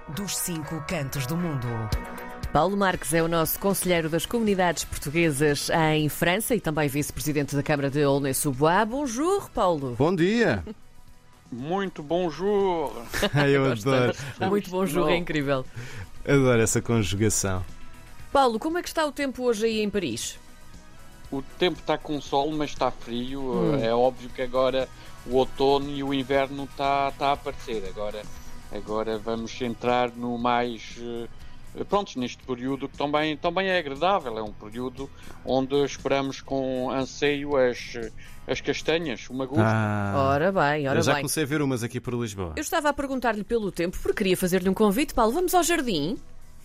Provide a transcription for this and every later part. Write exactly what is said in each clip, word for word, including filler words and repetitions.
dos cinco cantos do mundo. Paulo Marques é o nosso conselheiro das comunidades portuguesas em França e também vice-presidente da Câmara de Aulnay-sous-Bois. Bonjour, Paulo. Bom dia. Muito bonjour. Eu adoro. Muito bonjour, é incrível. Adoro essa conjugação. Paulo, como é que está o tempo hoje aí em Paris? O tempo está com sol, mas está frio. Hum. É óbvio que agora o outono e o inverno está, está a aparecer. Agora, agora vamos entrar no mais... Prontos, neste período que também, também é agradável. É um período onde esperamos com anseio as, as castanhas, o magusto. Ah, Ora bem, ora eu já bem. comecei a ver umas aqui por Lisboa. Eu estava a perguntar-lhe pelo tempo porque queria fazer-lhe um convite. Paulo, vamos ao jardim?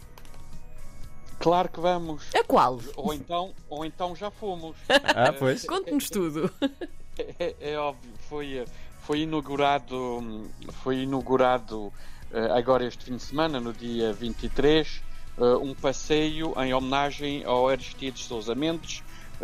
Claro que vamos. A qual? Ou então, ou então já fomos. Ah, pois. Conte-nos tudo. É, é óbvio, foi, foi inaugurado, foi inaugurado agora este fim de semana, no dia vinte e três, um passeio em homenagem ao Aristides Sousa Mendes.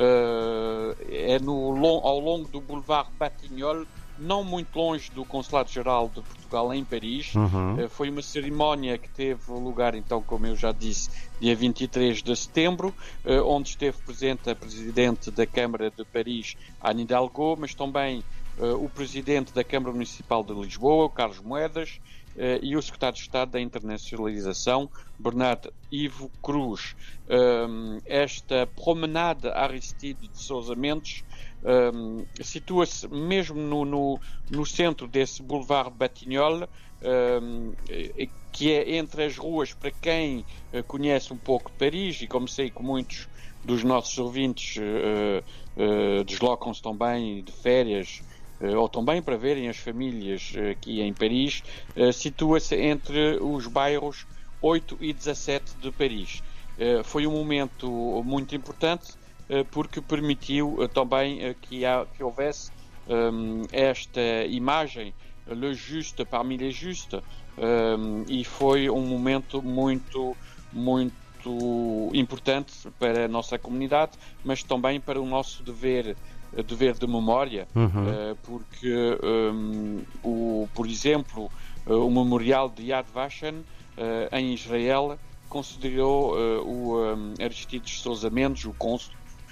É no, ao longo do Boulevard Batignolles, não muito longe do Consulado-Geral de Portugal em Paris. Uhum. Foi uma cerimónia que teve lugar, então, como eu já disse, dia vinte e três de setembro, onde esteve presente a Presidente da Câmara de Paris, Anne Hidalgo, mas também o Presidente da Câmara Municipal de Lisboa, o Carlos Moedas, e o Secretário de Estado da Internacionalização, Bernardo Ivo Cruz. Esta promenade Aristides de Sousa Mendes Um, situa-se mesmo no, no, no centro desse Boulevard Batignolles, um, que é entre as ruas, para quem uh, conhece um pouco de Paris, e como sei que muitos dos nossos ouvintes uh, uh, deslocam-se também de férias, uh, ou também para verem as famílias uh, aqui em Paris, uh, situa-se entre os bairros oito e dezassete de Paris. Uh, foi um momento muito importante, porque permitiu também que, que houvesse um, esta imagem, le juste parmi les justes, um, e foi um momento muito, muito importante para a nossa comunidade, mas também para o nosso dever, dever de memória, Uhum. uh, porque, um, o, por exemplo, o Memorial de Yad Vashem, uh, em Israel, considerou uh, o um, Aristides Sousa Mendes, o cônsul,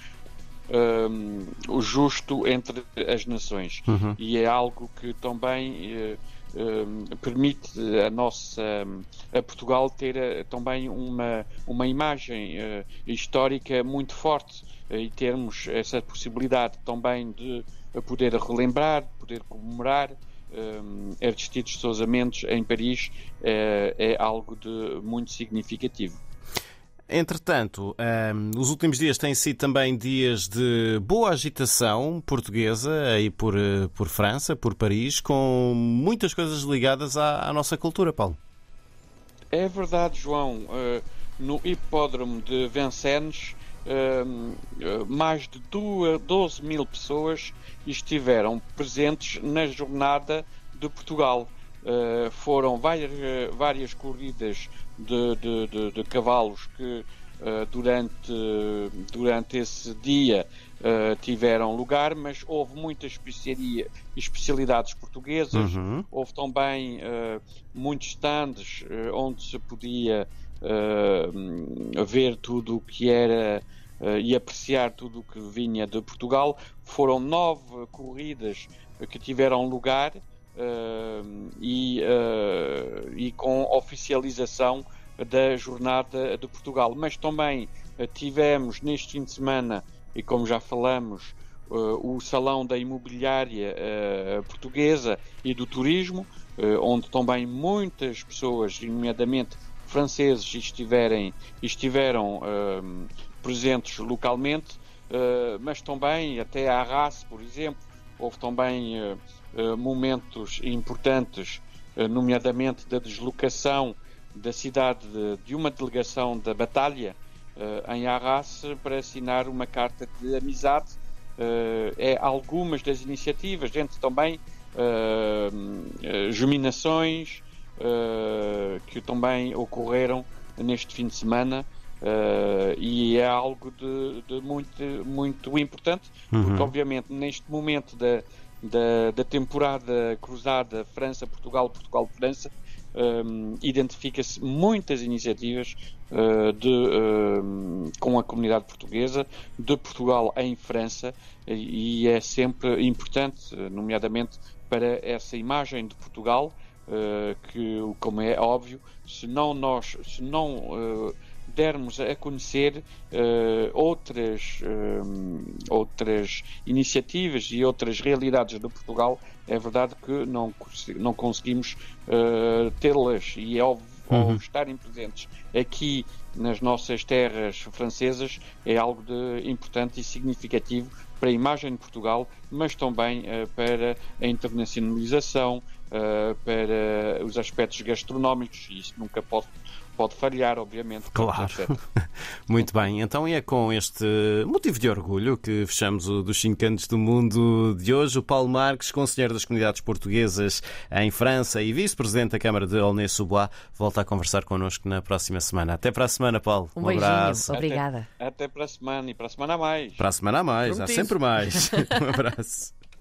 Um, o justo entre as nações. Uhum. E é algo que também uh, um, permite a nossa a Portugal ter uh, também uma, uma imagem uh, histórica muito forte, uh, e termos essa possibilidade também de uh, poder relembrar, poder comemorar um, Aristides Sousa Mendes em Paris, uh, é algo de muito significativo. Entretanto, um, os últimos dias têm sido também dias de boa agitação portuguesa aí por, por França, por Paris, com muitas coisas ligadas à, à nossa cultura, Paulo. É verdade, João. Uh, no hipódromo de Vincennes, uh, mais de doze mil pessoas estiveram presentes na Jornada de Portugal. Uh, foram várias, várias corridas de, de, de, de cavalos que uh, durante, durante esse dia uh, tiveram lugar, mas houve muitas especiaria, especialidades portuguesas. Uhum. Houve também uh, muitos stands uh, onde se podia uh, ver tudo o que era uh, e apreciar tudo o que vinha de Portugal. Foram nove corridas que tiveram lugar, Uh, e, uh, e com oficialização da Jornada de Portugal. Mas também uh, tivemos neste fim de semana, e como já falamos, uh, o Salão da Imobiliária uh, Portuguesa e do Turismo, uh, onde também muitas pessoas, nomeadamente franceses, estiverem, estiveram uh, presentes localmente, uh, mas também até a Arras, por exemplo, houve também uh, uh, momentos importantes, uh, nomeadamente da deslocação da cidade de, de uma delegação da Batalha uh, em Arras para assinar uma carta de amizade. Uh, é algumas das iniciativas, entre também uh, uh, germinações uh, que também ocorreram neste fim de semana. Uh, e é algo de, de muito, muito importante, porque Uhum. obviamente neste momento da, da, da temporada cruzada França-Portugal, Portugal-França, um, identifica-se muitas iniciativas uh, de, uh, com a comunidade portuguesa, de Portugal em França, e é sempre importante, nomeadamente para essa imagem de Portugal, uh, que, como é óbvio, se não nós, se não uh, dermos a conhecer uh, outras, uh, outras iniciativas e outras realidades de Portugal, é verdade que não, não conseguimos uh, tê-las, e é óbvio, uhum. ao estarem presentes aqui nas nossas terras francesas, é algo de importante e significativo para a imagem de Portugal, mas também uh, para a internacionalização, uh, para os aspectos gastronómicos, e isso nunca pode Pode falhar, obviamente. Claro. Muito bem. Então é com este motivo de orgulho que fechamos o dos cinco cantos do mundo de hoje. O Paulo Marques, conselheiro das comunidades portuguesas em França e vice-presidente da Câmara de Aulnay-sous-Bois, volta a conversar connosco na próxima semana. Até para a semana, Paulo. Um, um beijinho. Abraço. Obrigada. Até, até para a semana, e para a semana há mais. Para a semana há mais. Prometido. Há sempre mais. Um abraço.